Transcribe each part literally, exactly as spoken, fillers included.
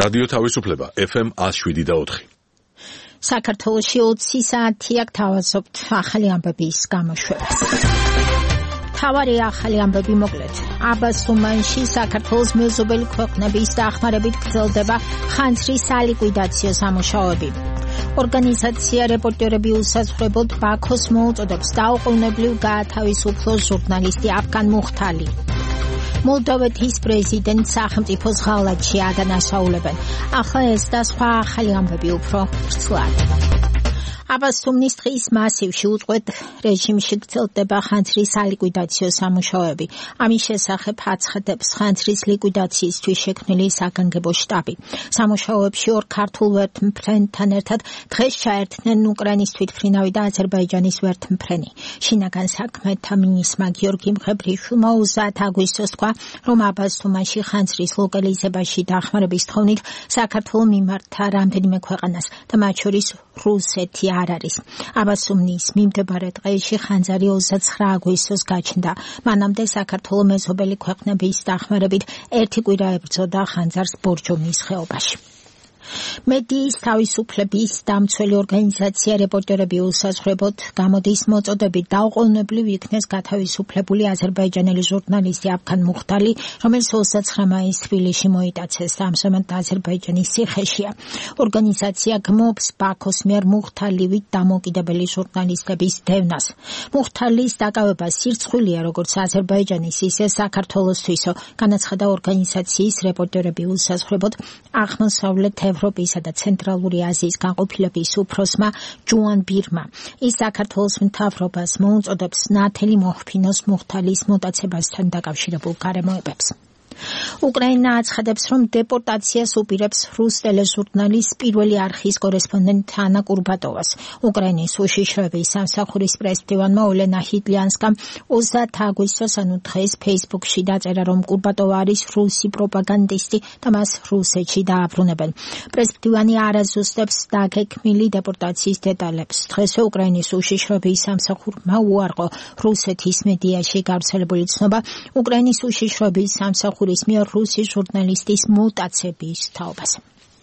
რადიო თავისუფლება ეფ ემ one oh seven და four. საქართველოში ოცი საათი აქ თავაზობთ ახალი ამბების გამოშვებას. თავარი ახალი ამბები მოკლედ. აბას თუმანში საქართველოს მეზობელი ქვეყნების დახმარებით გრძელდება ხანძრის სალიკვიდაციო სამუშაოები. ორგანიზაცია რეპორტერები უსაზღვრებოდ ბაქოს მოუწოდებს დაუყოვნებლივ გაათავისუფლოს ჟურნალისტი აფგან მუხთალი. მოლდოვეთის პრეზიდენტს სახელმწიფოს ღალატში ადანაშაულებენ. ახლა ეს და სხვა ახალი ამბები უფრო ვრცლად. აბას თუმნის დღის მასივში უწყვეტ რეჟიმში გრძელდება ხანძრის სალიკვიდაციო სამუშაოები. ამის შესახებ აცხადებს ხანძრის ლიკვიდაციისთვის შექმნილი საგანგებო შტაბი. სამუშაოებში ორ ქართულ ვერთმფრენთან ერთად დღეს ჩაერთნენ უკრაინის თვითმფრინავი და აზერბაიჯანის ვერთმფრენი. შინაგან საქმეთა მინისტრმა გიორგი მღებრიშვილმა ოცდაათი აგვისტოს თქვა, რომ აბას თუმანში ხანძრის ლოკალიზებაში დახმარების თხოვნით საქართველო მიმართა რამდენიმე ქვეყანას და მათ შორის რუსეთი არ არის. აბას თუმნის მიმდებარე დღეში ხანძარი ოცდათვრამეტი აგვისტოს გაჩნდა. მანამდე საქართველო მეზობელი ქვეყნების დახმარებით ერთი კვირა ებრძოდა ხანძარს ბორჯომის ხეობაში. მედიის თავისუფლების დამცველი ორგანიზაცია რეპორტერები უსაზღვრებოდ გამოდის მოწოდებით დაუყოვნებლივ იქნეს გათავისუფლებული აზერბაიჯანელი ჟურნალისტი აფგან მუხთალი, რომელიც ოცდათვრამეტი მაისს თბილისში მოიტაცეს და ამჟამად აზერბაიჯანის ციხეშია. ორგანიზაცია გმობს ბაქოს მიერ მუხთალივით დამოუკიდებელი ჟურნალისტების დევნას. მუხთალის დაკავება სირცხვილია როგორც აზერბაიჯანის, ისე საქართველოსთვისო, განაცხადა ორგანიზაციის რეპორტერები უსაზღვრებოდ აღმოსავლეთ ევროპისა და ცენტრალური აზიის განყოფილების უფროსმა ჯუან ბირმა. ის საქართველოს მთავრობას მოუწოდებს ნათელი მოჰფინოს მუხთალის მოტაცებასთან დაკავშირებულ გარემოებებს. უკრაინა აცხადებს, რომ დეპორტაციას უპირებს რუს ტელეჟურნალის პირველი არხის კორესპონდენტ ანა კურბატოვას. უკრაინის უშიშროების სამსახურის პრესდივანმა ოლენა ჰიტლიანსკამ ოცდაათი აგვისტოს, ანუ დღეს ფეისბუქში დაწერა, რომ კურბატოვა არის რუსი პროპაგანდისტი და მას რუსეთში დააბრუნებენ. პრესდივანი არ აზუსტებს დაგეგმილი დეპორტაციის დეტალებს. დღესვე უკრაინის უშიშროების სამსახურმა უარყო რუსეთის მედიაში გავრცელებული ცნობა უკრაინის უშიშროების სამსახურის მიერ რუსი ჟურნალისტის მუტაცების თაობაზე.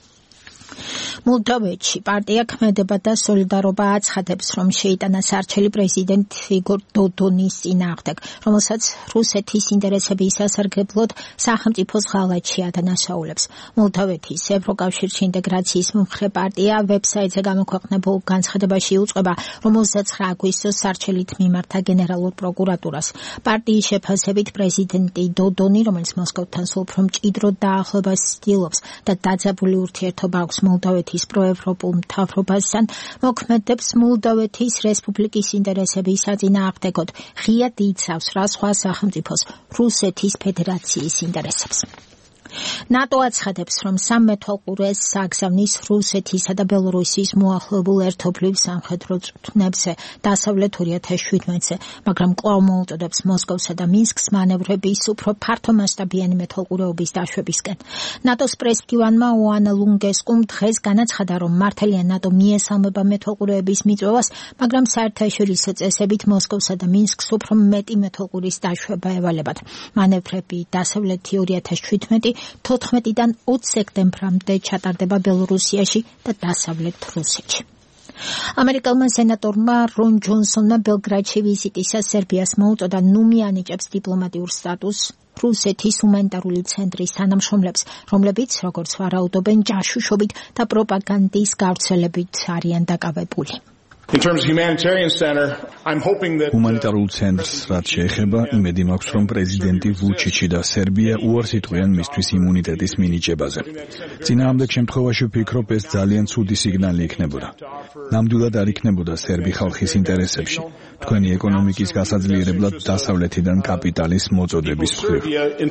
მოლდოვეთში პარტია ქმედება და სოლიდარობა აცხადებს, რომ შეიტანა სარჩელი პრეზიდენტ იგორ დოდონის წინააღმდეგ, რომელსაც რუსეთის ინტერესების სასარგებლოდ სახელმწიფოს ღალატში ადანაშაულებს. მოლდოვეთის ევროკავშირში ინტეგრაციის მომხრე პარტია ვებსაიტზე გამოქვეყნებულ განცხადებაში უწყება, რომ ოცდათვრამეტი აგვისტოს სარჩელით მიმართა გენერალურ პროკურატურას. პარტიის შეფასებით პრეზიდენტი დოდონი, რომელიც მოსკოვთან სულ უფრო მჭიდროდ დაახლოებას ცდილობს და დაძაბული ურთიერთობა აქვს მოლდოვეთის პროევროპულ მთავრობასთან, მოქმედებს მოლდოვეთის რესპუბლიკის ინტერესების საწინააღმდეგოდ, ღიად იცავს რა სხვა სახელმწიფოს რუსეთის ფედერაციის ინტერესებს. ნატო აცხადებს, რომ სამმეთვალყურეს აგზავნის რუსეთისა და ბელორუსიის მოახლოებულ ერთობლივ სამხედრო წვრთნებზე დასავლეთ ორი ათას შვიდმეტზე, მაგრამ კვლავ მოუწოდებს მოსკოვსა და მინსკს მანევრების უფრო ფართომასშტაბიანი მეთვალყურეობის დაშვებისკენ. ნატოს პრესდივანმა ოანა ლუნგესკუმ დღეს განაცხადა, რომ მართალია ნატო მიესალმება მეთვალყურეების მიწვევას, მაგრამ საერთაშორისო წესებით მოსკოვსა და მინსკს უფრო მეტი მეთვალყურის დაშვება ევალებათ. მანევრები დასავლეთი ორი ათას შვიდმეტი თოთხმეტიდან ოცი სექტემბრამდე ჩატარდება ბელორუსიაში და დასავლეთ რუსეთში. ამერიკელმა სენატორმა რონ ჯონსონმა ბელგრადში ვიზიტისას სერბიას მოუწოდა ნუ მიანიჭებს დიპლომატიურ სტატუსს რუსეთის ჰუმანიტარული ცენტრის თანამშრომლებს, რომლებიც, როგორც ვარაუდობენ, ჯაშუშობით და პროპაგანდის გავრცელებით არიან დაკავებული. ჰუმანიტარულ ცენტრს რაც შეეხება, იმედი მაქვს, რომ პრეზიდენტი ვუჩიჩი და სერბია უარს იტყვიან მისთვის იმუნიტეტის მინიჭებაზე. წინააღმდეგ შემთხვევაში ვფიქრობ, ეს ძალიან ცუდი სიგნალი იქნებოდა. ნამდვილად არ იქნებოდა სერბი ხალხის ინტერესებში, თქვენი ეკონომიკის გასაძლიერებლად დასავლეთიდან კაპიტალის მოწოდების მხრივ.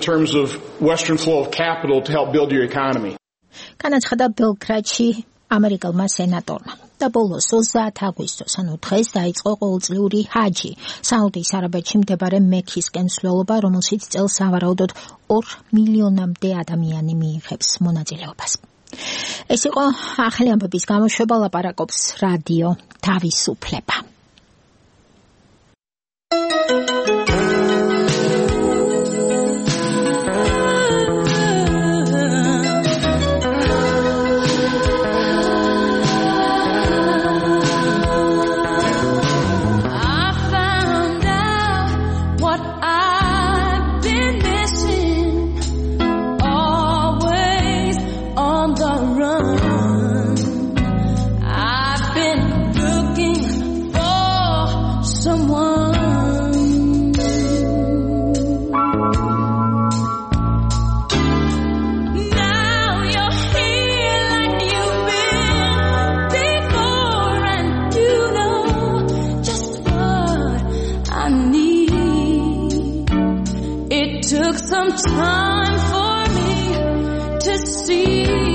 განაცხადა ბელგრადში ამერიკელმა სენატორმა. და ბოლოს ოცდაათი აგვისტოს, ანუ დღეს დაიწყო ყოველწლიური ჰაჯი, საუდის არაბეთში მდებარე მექისკენ მსვლელობა, რომელშიც წელს სავარაუდოდ ორ მილიონამდე ადამიანი მიიღებს მონაწილეობას. ეს იყო ახალი ამბების გამოშვება, ლაპარაკობს რადიო თავისუფლება. someone. Now you're here like you've been before, and you know just what I need. It took some time for me to see.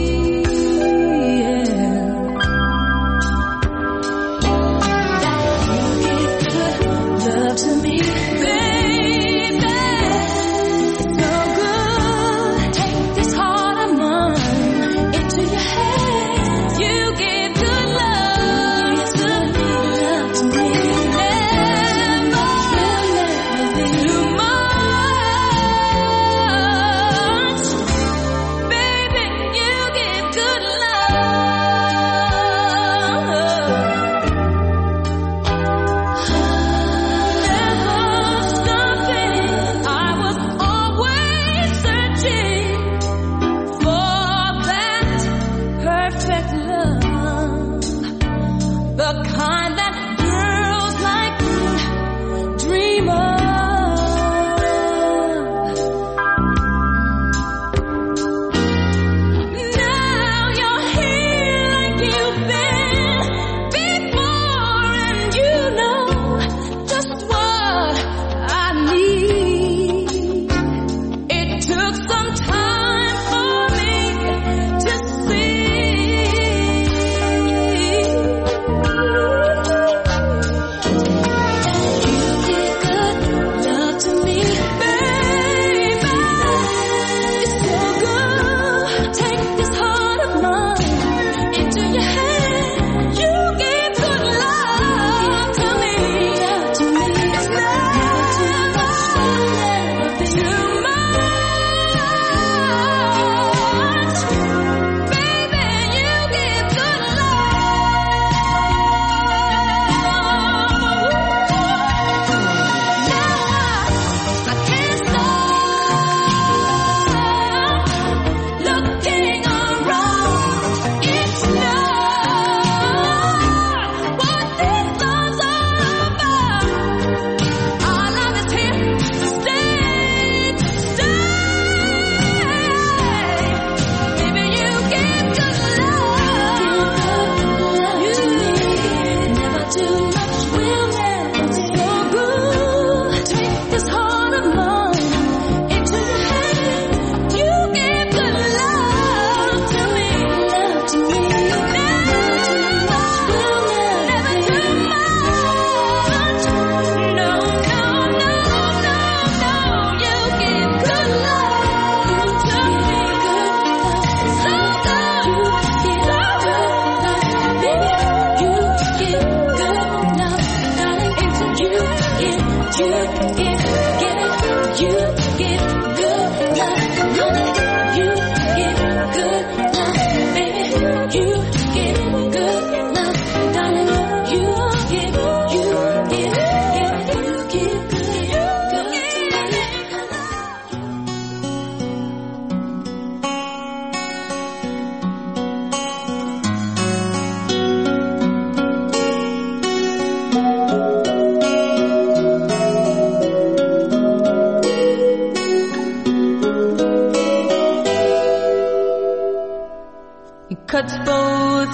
Cuts both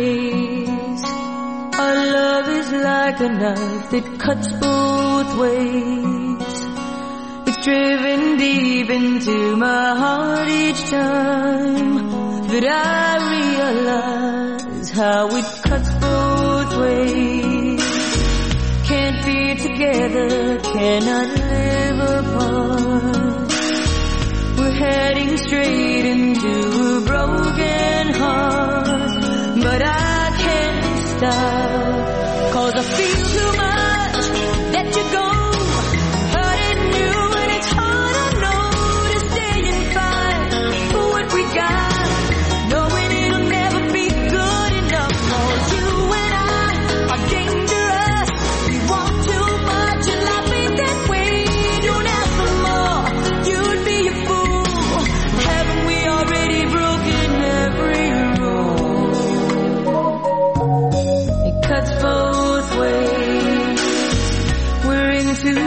ways. Our love is like a knife that cuts both ways. It's driven deep into my heart each time that I realize how it cuts both ways. Can't be together, cannot live apart. We're heading straight into a broken heart, but I can't stop, 'cause I feel too much that you're gone, hurting you, and it's hard, I know, to stay and fight for what we got, knowing it'll never be good enough, 'cause you and I are dangerous. We want too much, and life ain't that way. Don't ask for more, you'd be a fool. Haven't we already broken every rule? It cuts both ways.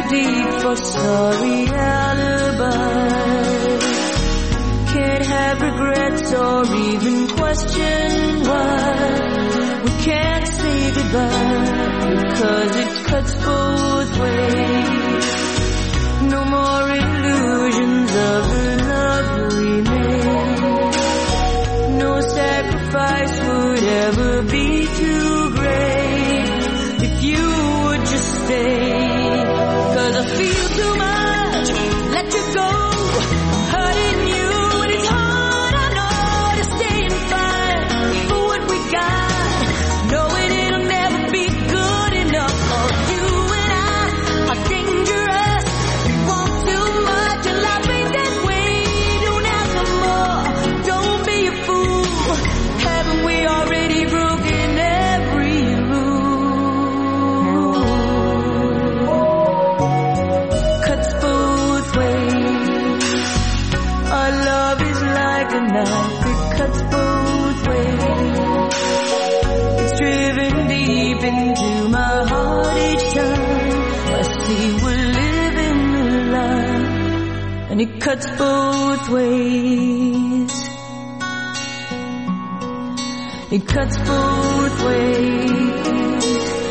deep for sorry alibis. Can't have regrets or even question why we can't say goodbye, because it cuts both ways. No more illusions of the love we made. No sacrifice would ever be too great if you would just stay. 'Cause I feel too much, let you go, hurting you and it's hard, I know, to stay and fight for what we got, knowing it'll never be good enough. For you and I are dangerous, we want too much and life ain't that way. Don't ask for more, don't be a fool. Haven't we already broken every rule? Cuts both ways. Our love is like a knife, it cuts both ways. It's driven deep into my heart each time I see we're living a lie, and it cuts both ways. It cuts both ways.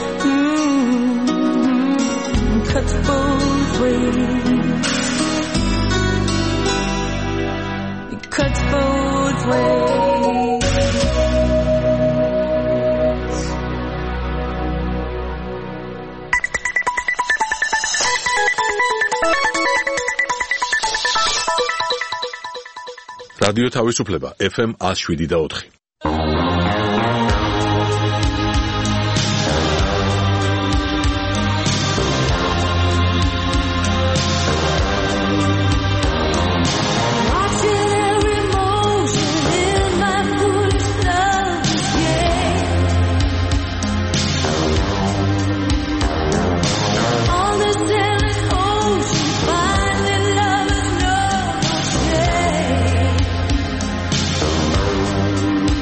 Mm-hmm. Cuts both ways. It cuts both ways. რადიო თავისუფლება ეფ ემ one oh seven და four. Watching every motion in my foolish love game. On this endless ocean, finding lovers no shame.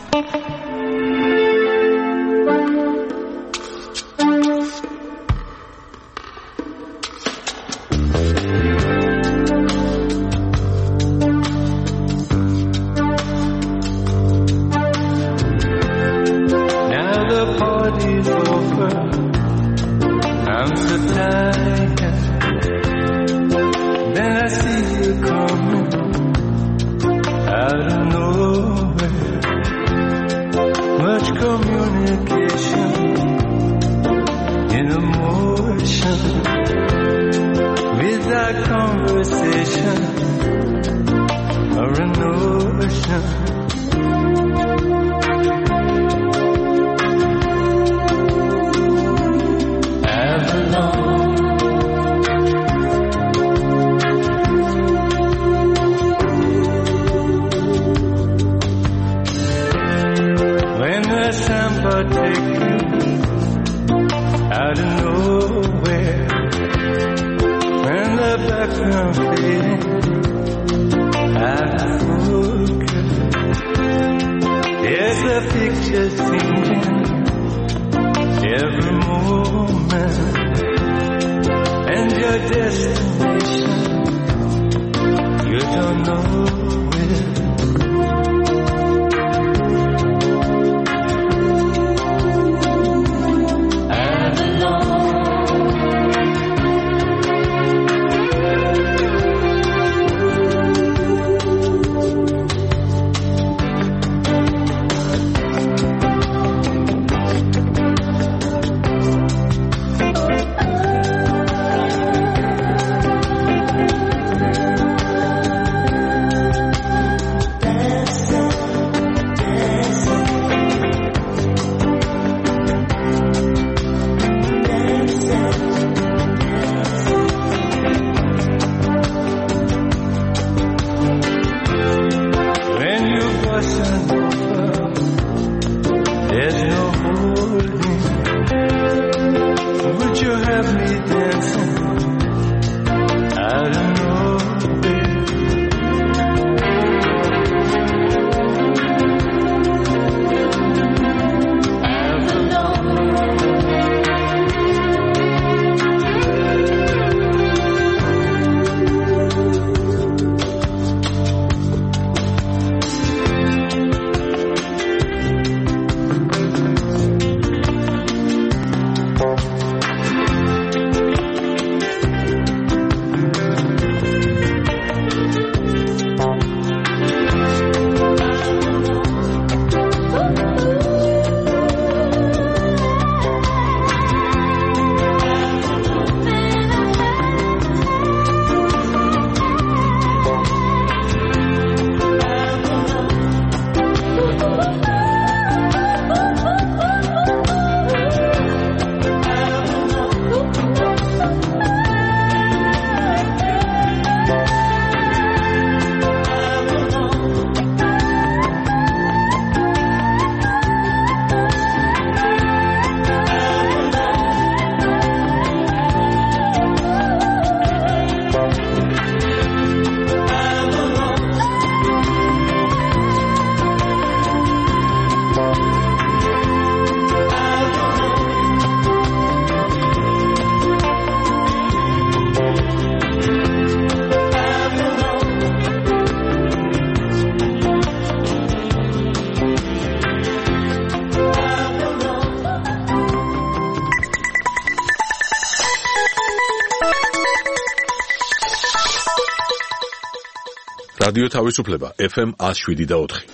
რადიო თავისუფლება ეფ ემ one oh seven და four.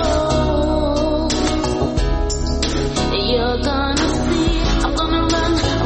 You're gonna see, I'm gonna run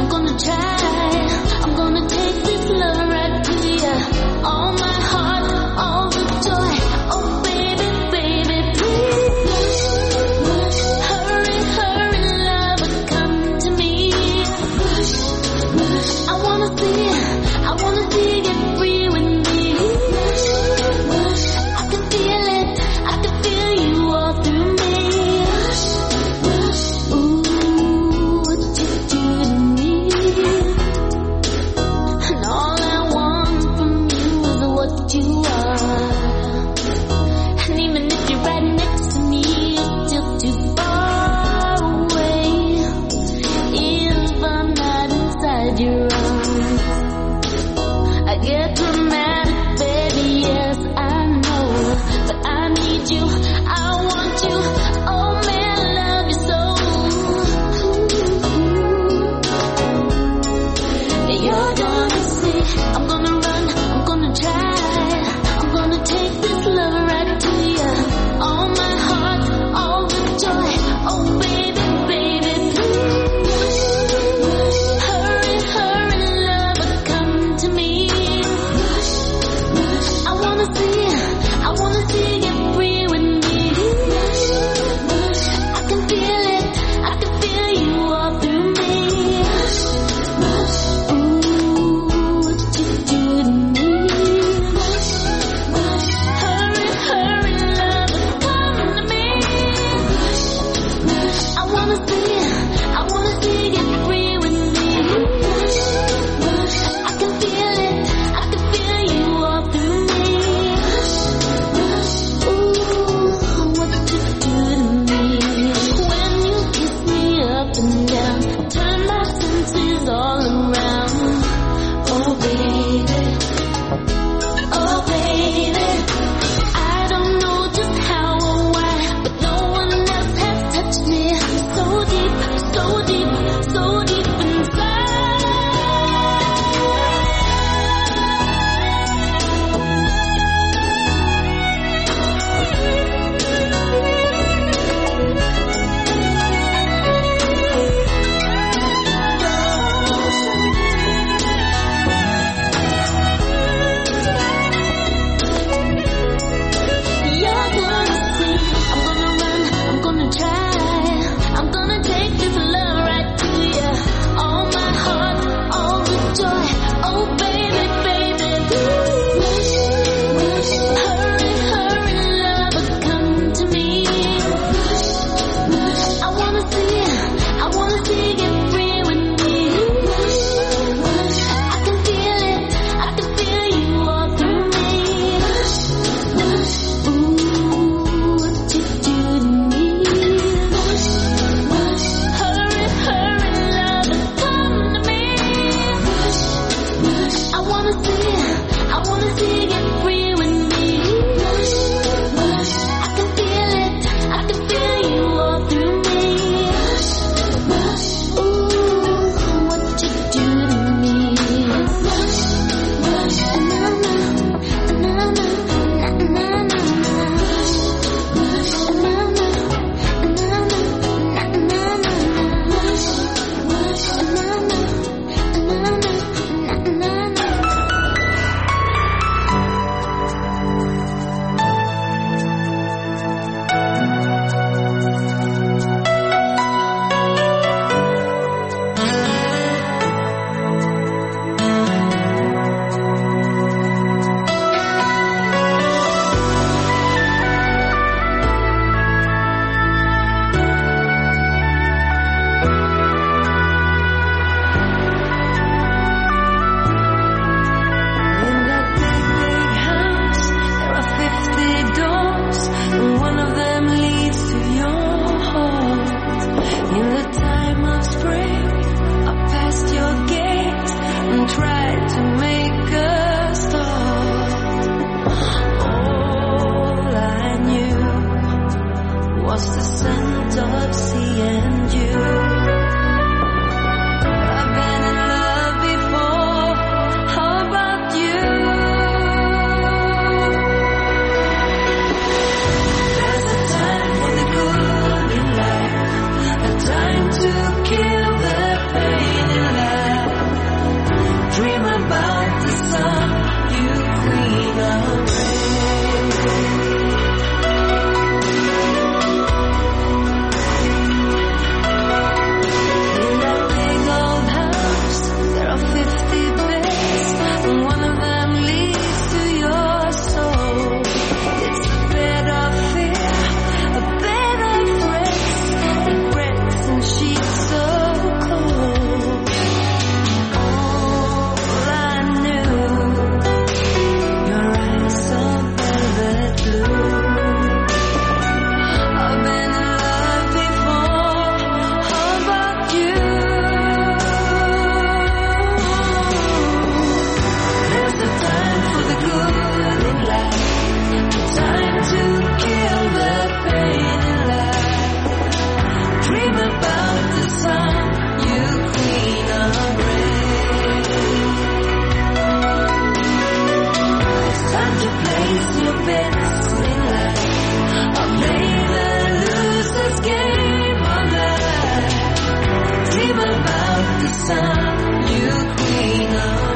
sun, you queen of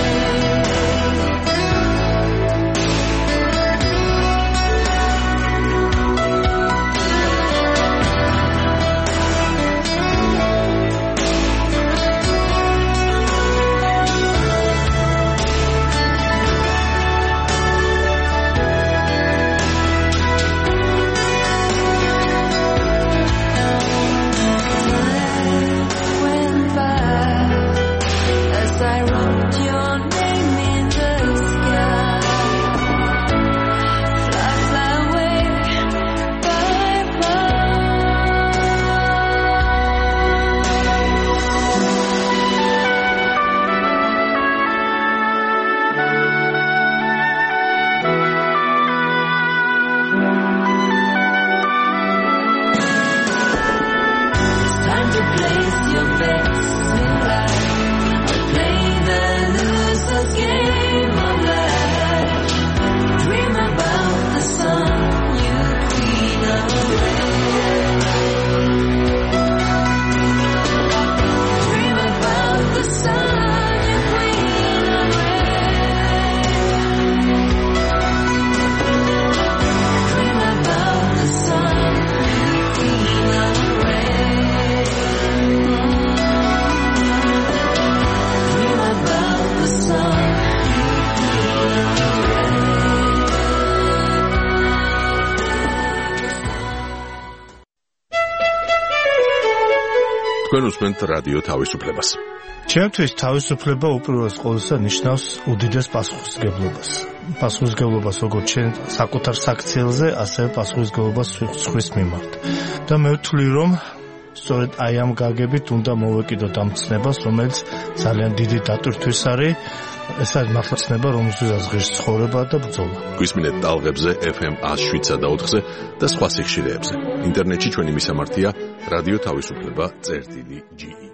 თქვენ უსმენთ რადიო თავისუფლებას. ჩემთვის თავისუფლება უპირველეს ყოვლისა ნიშნავს უდიდეს პასუხისმგებლობას. პასუხისმგებლობას როგორც ჩვენ საკუთარ საქციელზე, ასევე პასუხისმგებლობას სხვის მიმართ. და მე ვთვლი, რომ სწორედ აი ამ გაგებით უნდა მოვეკიდოთ ამ ცნებას, რომელიც ძალიან დიდი დატვირთვის არის. ეს არის მართლა ცნება, რომელზეც ღირს ცხოვრება და ბრძოლა. გვისმინეთ ტალღებზე ეფ ემ one oh seven point four-ზე და სხვა სიხშირეებზე. ინტერნეტში ჩვენი მისამართია რადიო თავისუფლება წერტილი ჯი ი.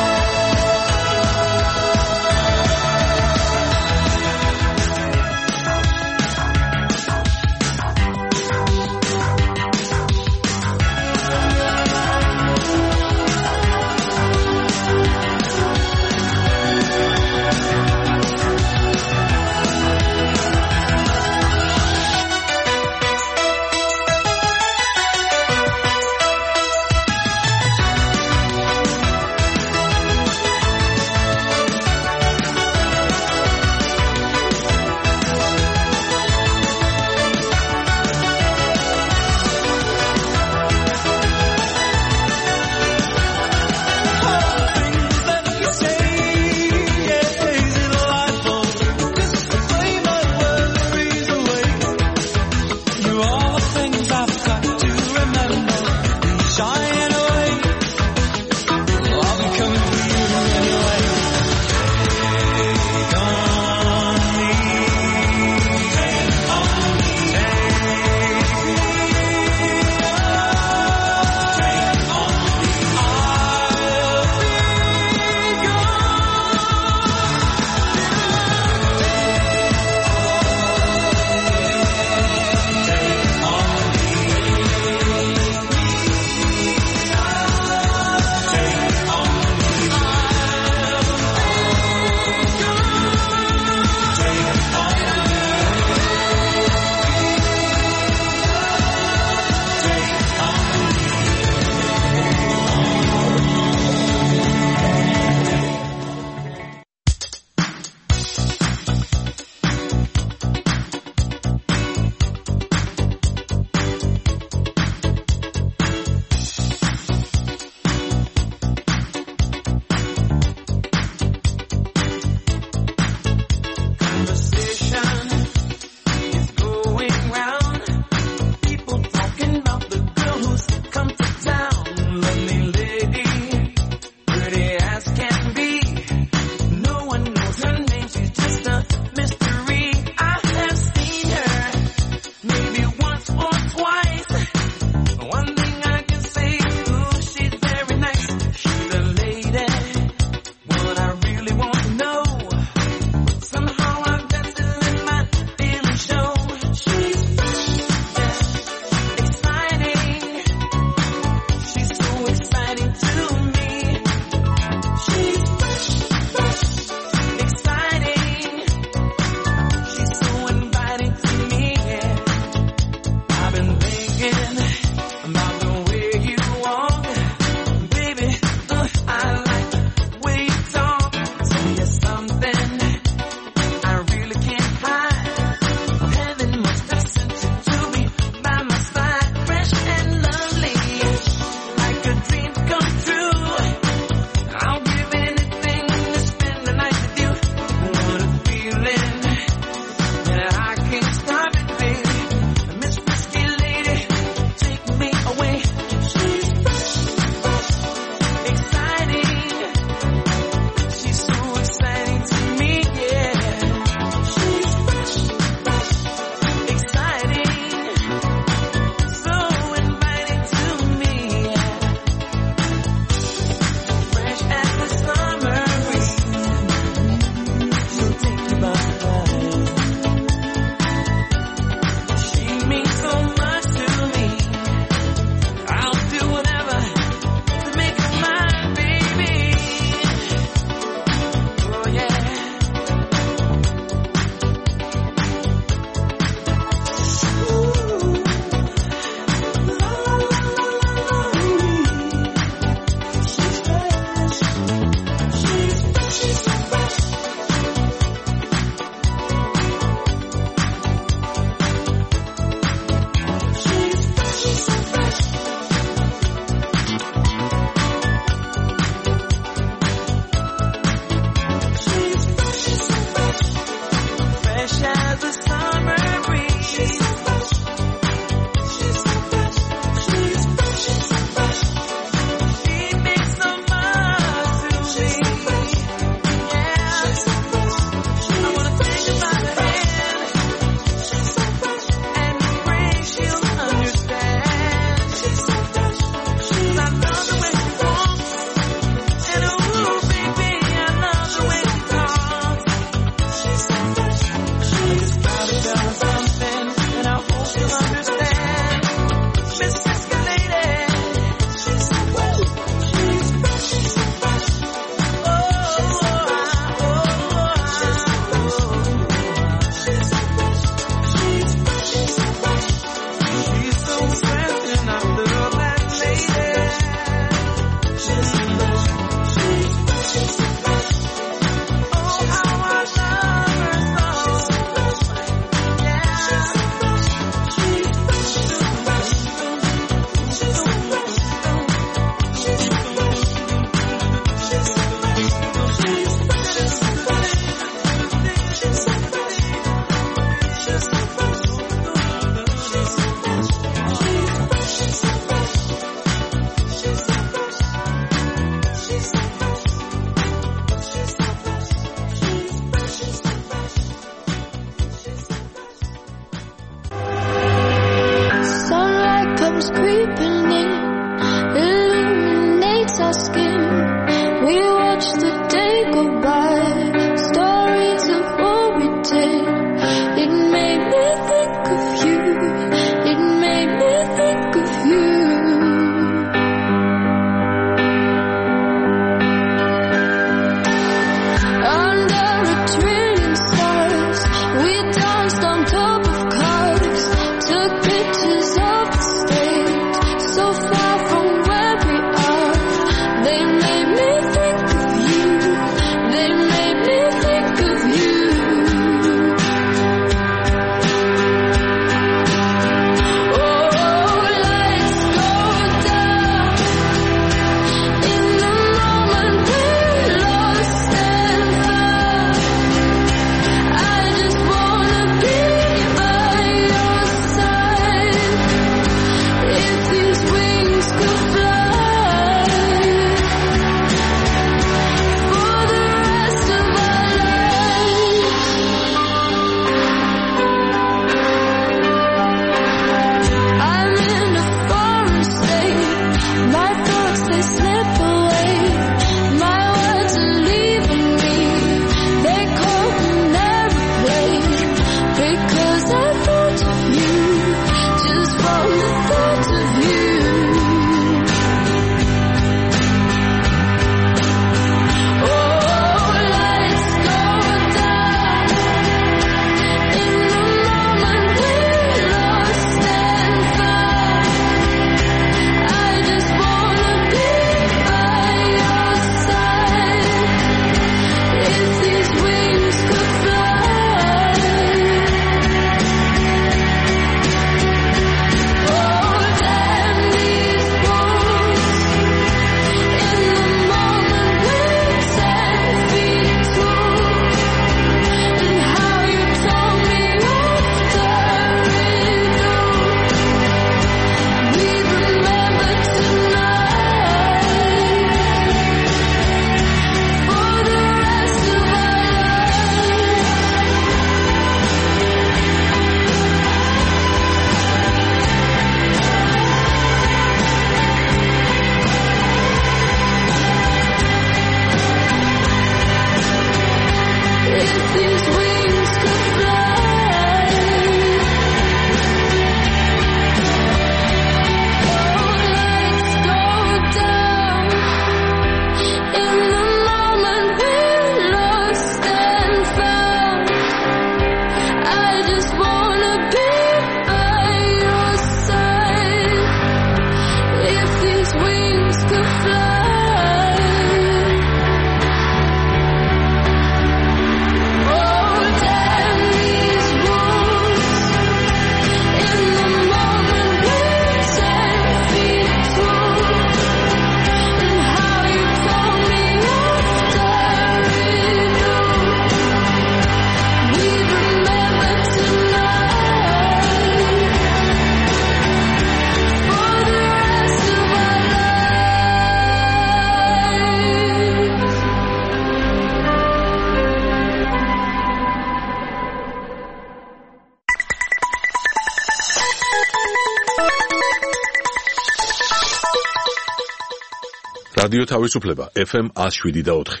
რადიო თავისუფლება ეფ ემ one oh seven და four.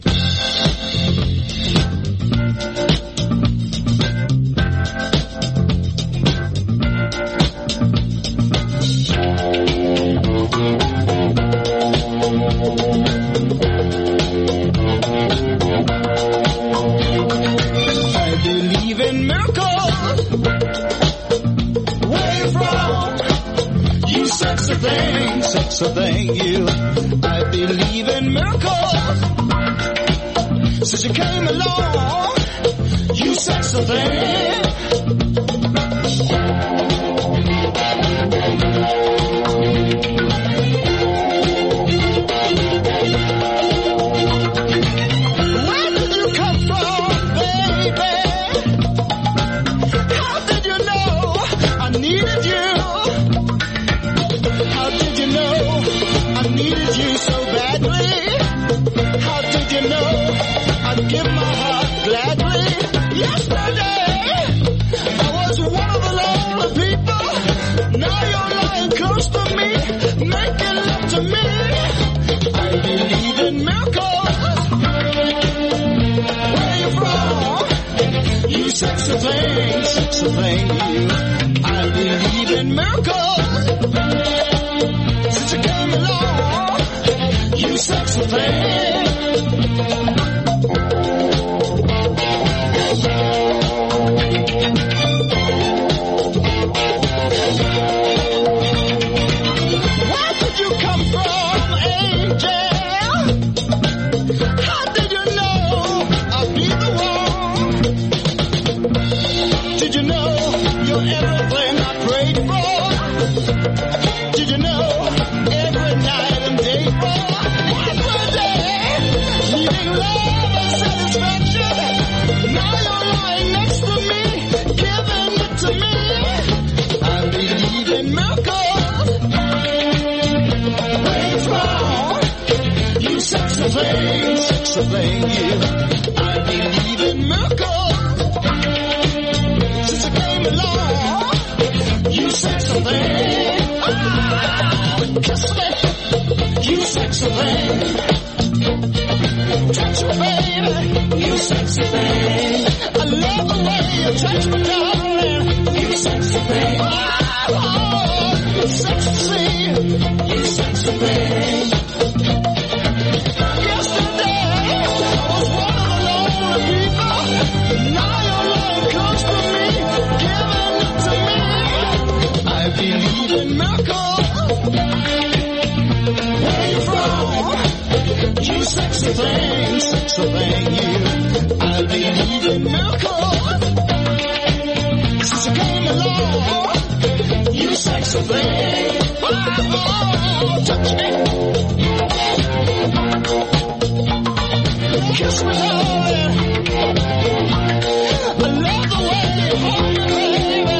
I believe in miracles. Where you from? You sexy thing, sexy thing, you. I believe in miracles. Since you came along, you sexy thing. Where did you come from, baby? How did you know I needed you? How did you know I needed you so badly? How did you know I'd give my heart gladly? Yesterday, I was one of the lonely people. Now you're lying close to me, making love to me. I believe in miracles. Where you from? You sexy thing, sexy thing, you. I believe in miracles. Since you came along, you sexy thing. Where did you come from, angel? How did you know I'd be the one? Did you know you're everything I prayed for? Did you know every night and day for? Every day, needing love and satisfaction. Now you're lying next to me, giving it to me. I believe in miracles. Where you from? You sexy thing, sexy thing, you. I believe in miracles. Since you came along, you sexy thing. Ah, kiss me, you sexy thing. Touch me, baby, you sexy thing. I love the way you touch me, darling. You sexy thing. Oh, you sexy, you sexy thing. Yesterday, I was one of the lonely people. Now you're lying close to me, giving it to me. I believe in miracles. Where you from? You sexy thing, sexy thing, you. I believe in miracles. Since you came along, you sexy thing. Oh, touch me. Kiss me, darling. I love the way you hold me, baby.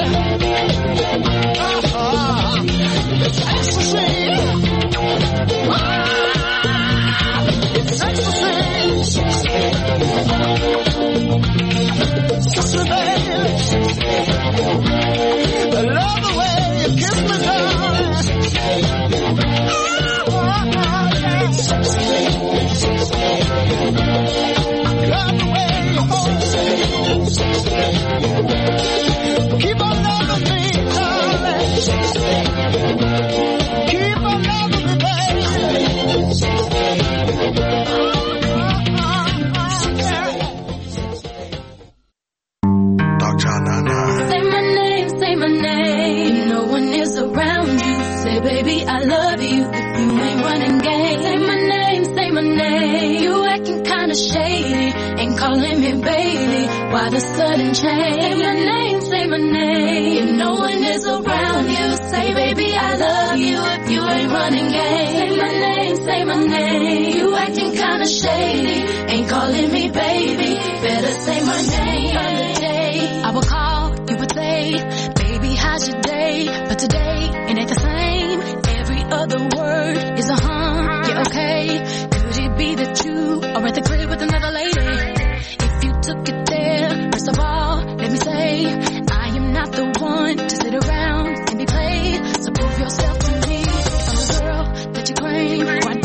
Ah, it's ecstasy. Ah, it's ecstasy. Kiss me, baby. I love the way you kiss me, darling. Ah, it's ecstasy. Love the way you hold me. Keep on loving me, darling. Keep on loving me, baby. Doctor Nana. Say my name, say my name. No one is around you. Say, baby, I love you. If you ain't running game. Say my name, say my name. You acting kinda shady. Ain't calling me baby. Why the sudden change? Say my name, say my name. If no one is around you. Say, baby, I love you. If you ain't running game. Say my name, say my name. You acting kinda shady. Ain't calling me baby. Better say my name. From the day I would call, you would say, baby, how's your day? But today, it ain't the same. Every other word is a huh, yeah, okay. Could it be that you are at the crib with another lady? If you took it there, first of all, let me say, I am not the one to sit around and be played. So prove yourself to me. I'm the girl that you claim. Why don't you say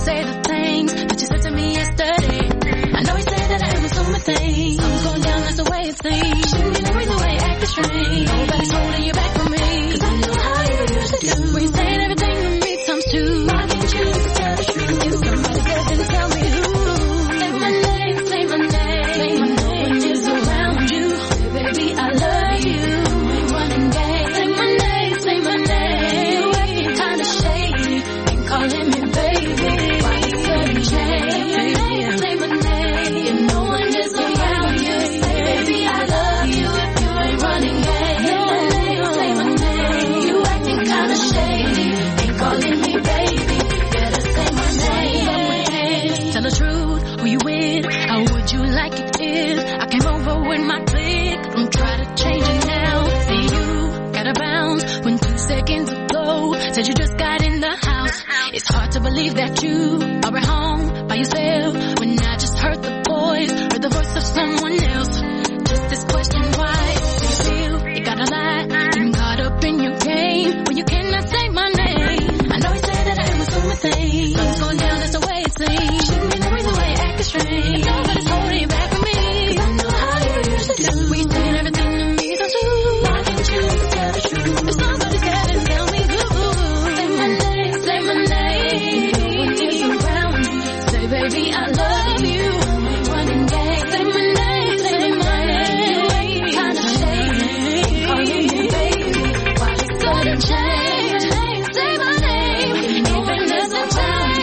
say the things that you said to me yesterday. I know he said that I was doing my thing. I'm going down, that's the way it seems. Shouldn't be the reason why you acting strange. Nobody's holding you back from me. Cause I know how you used to do. When you saying everything to me times two. Why can't you just tell the truth? If somebody said, then tell me who. Say my name, say my name. Say my name is around you. Baby, I love you. Ain't running game. Say my name, say my name. You acting kinda shady. Ain't calling me baby. Why you sudden change? Say my name. You know I'm just around you. Say baby, I love you. If you ain't running game. Say my name, say my name. You acting kinda shady. Ain't calling me baby. Better say my name. Tell the truth, who you with? How would you like it if I came over with my clique? Don't try to change it now. See you gotta bounce when two seconds ago said you just got in the house. It's hard to believe that you are at home by yourself when I just heard the voice, heard the voice of someone else. Just this question, why do you feel you gotta lie? Getting caught up in your game when you cannot say my name. I know he said that I was doing my thing. Something's going down, that's the way it seems. Shouldn't be the reason why you acting strange. Nobody's holding you back from me. Cause I know how you used to do. We saying everything to me, so true. Why can't you tell the truth? If somebody said it, tell me who. Say my name, say my name. No one is around you. Say baby, I love you. Ain't running game. Say my name, say my name. You ain't kinda shady. Calling me baby. Why you sudden change? Say my name. Even less than time.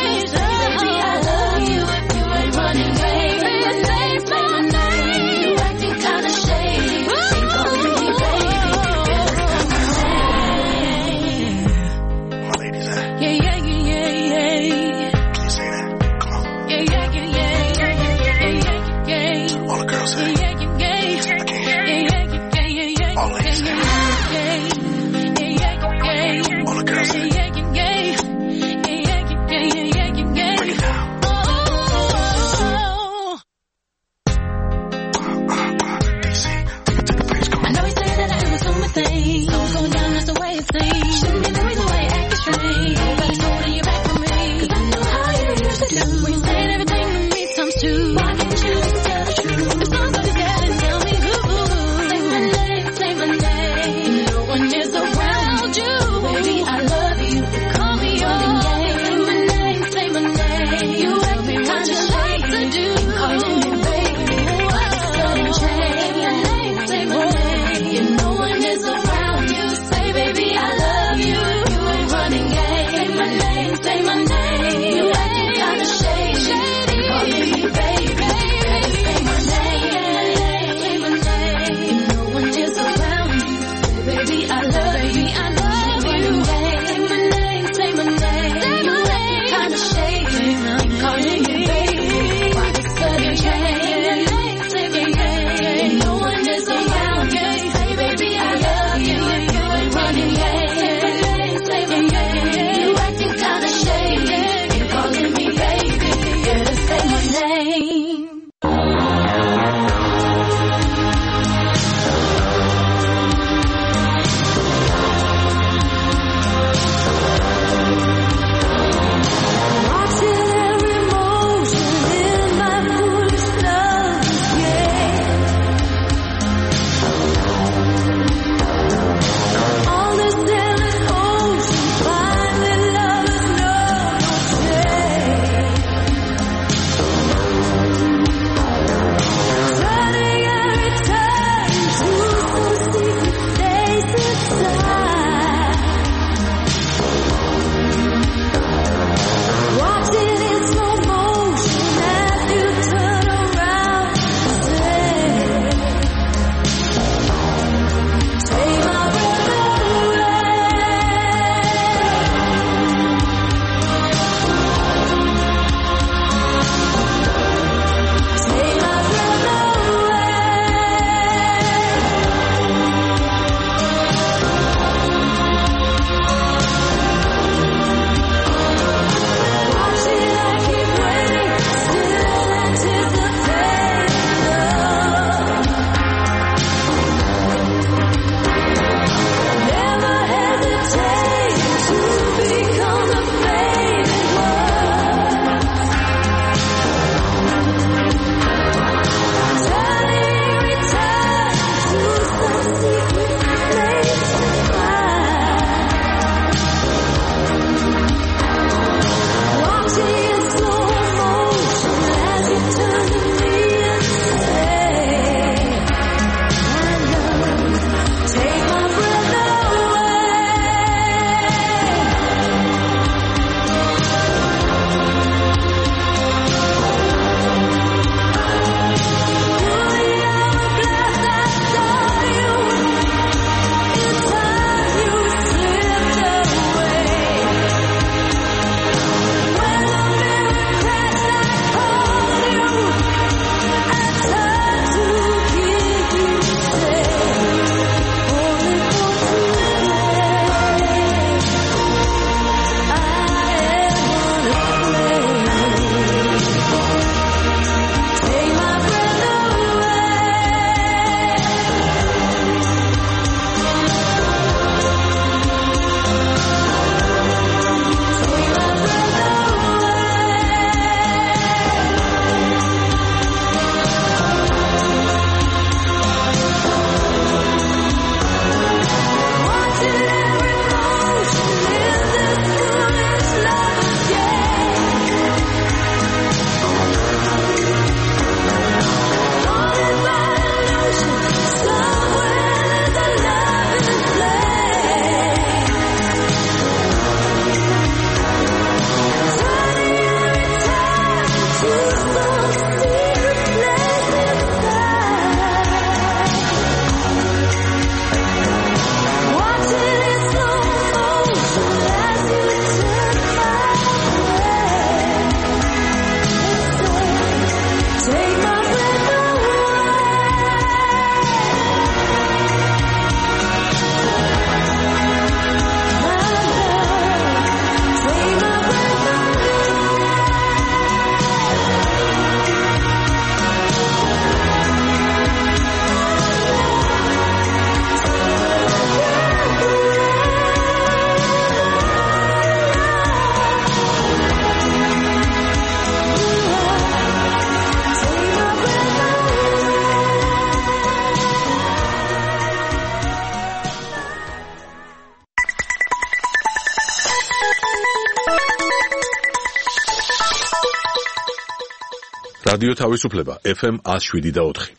რადიო თავისუფლება ეფ ემ one oh seven და four.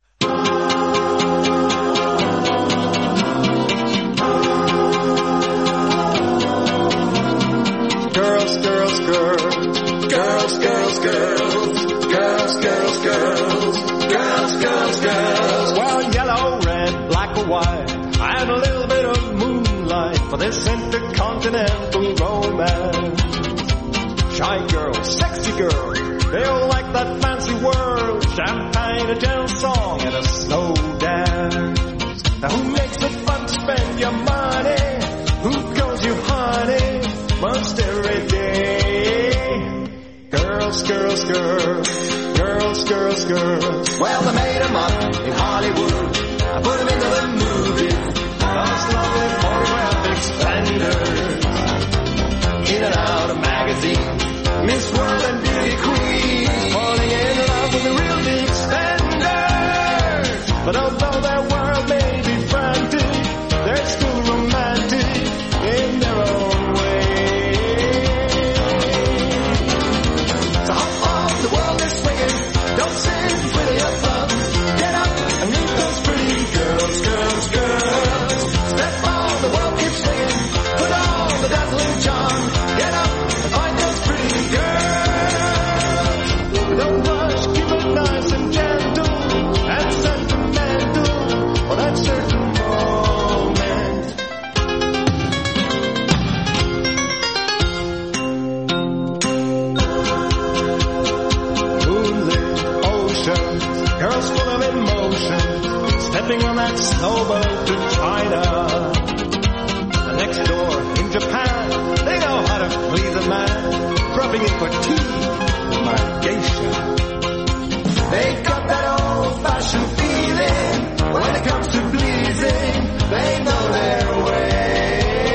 Girls, girls, girls, girls, girls, girls, girls, girls, girls, girls, girls, girls. Well, yellow, red, black or white, and a little bit of moonlight for this intercontinental romance. Shy girls, sexy girls, they all like that fancy world. Champagne, a gentle song, and a slow dance. Now who makes it fun to spend your money? Who calls you honey most every day? Girls, girls, girls, girls, girls, girls. Well, they made them up in Hollywood. I put them into the movie. Those lovely photographic splendors. In and out of magazines. Miss World and Beauty Queen. Falling in love with the real big spenders. But although their world may be frantic, they're still romantic in their own way. So hop on, the world is swinging. Don't sit with your thumbs. Get up and meet those pretty girls, girls, girls. Step on, the world keeps swinging. Put on the dazzling charm. Get up and find those pretty girls. Don't rush, keep it nice and gentle and sentimental for that certain moment. Moonlit oceans, girls full of emotion, stepping on that snowboat to China. And next door in Japan, they know how to please a man, dropping in for tea, my geisha. They got that old-fashioned feeling when it comes to pleasing. They know their way.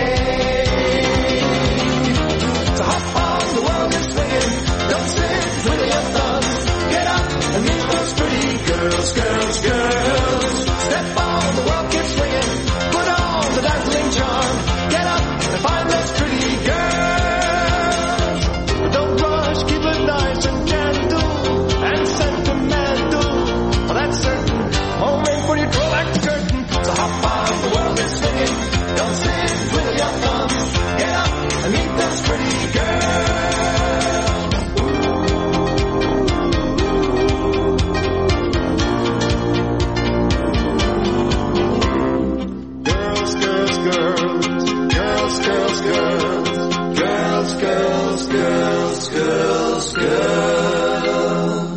So hop on, the world is swinging. Don't sit with your thumbs. Get up and meet those pretty girls, girls, girls. Step on, the world keeps swinging. Put on the dazzling charm. Get up and find those pretty girls. But don't rush, keep it nice and gentle and sentimental for that certain moment when you draw back the curtain. So hop on, the world is swinging. Don't sit with your thumbs. Get up and meet those pretty girls. Girls, girls, girls, girls, girls, girls, girls, girls, girls, girls, girls.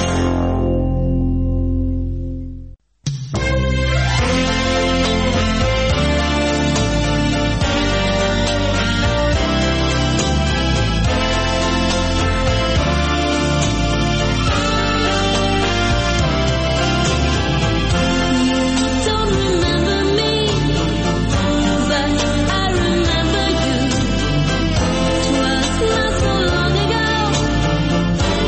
Don't remember me, but I remember you. 'Twas not so long ago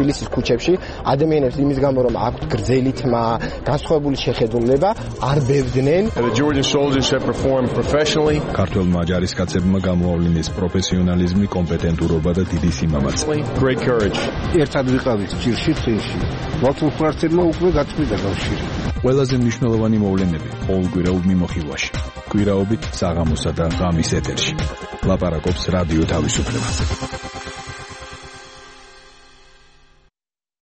თბილისის ქუჩებში ადამიანებს იმის გამო რომ აქვთ გრძელი თმა, განსხვავებული შეხედულება, არ ბევდნენ. The Georgian soldiers have performed professionally. ქართველმა ჯარისკაცებმა გამოავლინეს პროფესიონალიზმი, კომპეტენტურობა და დიდი სიმამაცე. Great courage. ერთად ვიყავით ჭირში წინში. მართლმსვართებმა უკვე გაწყვიტა კავშირი. ყველაზე მნიშვნელოვანი მოვლენები ყოველკვირეულ მიმოხილვაში. კვირაობით საღამოსა და ღამის ეთერში. ლაპარაკობს რადიო თავისუფლება.